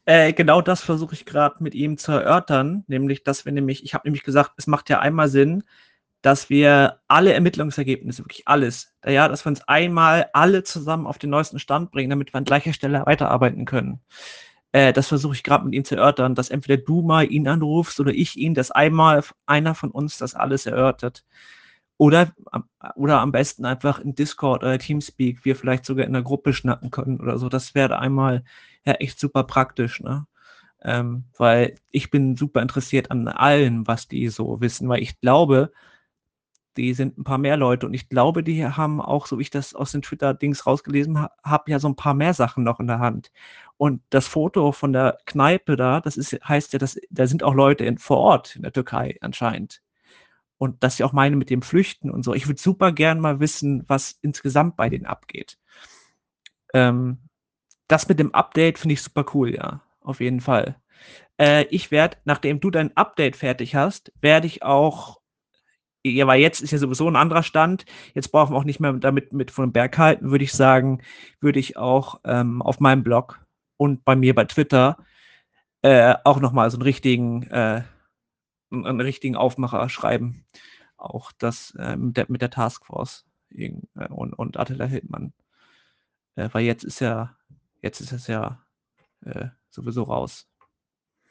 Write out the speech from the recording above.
Genau das versuche ich gerade mit ihm zu erörtern, nämlich, dass wir nämlich, ich habe nämlich gesagt, es macht ja einmal Sinn, dass wir alle Ermittlungsergebnisse, wirklich alles, ja, dass wir uns einmal alle zusammen auf den neuesten Stand bringen, damit wir an gleicher Stelle weiterarbeiten können. Das versuche ich gerade mit ihm zu erörtern, dass entweder du mal ihn anrufst oder ich ihn, dass einmal einer von uns das alles erörtert. Oder, oder am besten einfach in Discord oder Teamspeak wir vielleicht sogar in der Gruppe schnacken können oder so. Das wäre einmal ja echt super praktisch, ne? Weil ich bin super interessiert an allem, was die so wissen, weil ich glaube, die sind ein paar mehr Leute und ich glaube, die haben auch, so wie ich das aus den Twitter-Dings rausgelesen habe, ja so ein paar mehr Sachen noch in der Hand. Und das Foto von der Kneipe da, das ist, heißt ja, dass, da sind auch Leute vor Ort in der Türkei anscheinend. Und dass sie auch meine mit dem Flüchten und so. Ich würde super gern mal wissen, was insgesamt bei denen abgeht. Ähm, Das mit dem Update finde ich super cool, ja, auf jeden Fall. Ich werde, nachdem du dein Update fertig hast, werde ich auch, ja, weil jetzt ist ja sowieso ein anderer Stand, jetzt brauchen wir auch nicht mehr damit mit von Berg halten, würde ich sagen, würde ich auch auf meinem Blog und bei mir bei Twitter auch nochmal so einen richtigen Aufmacher schreiben. Auch das mit der Taskforce und Attila Hildmann. Weil jetzt ist es ja sowieso raus.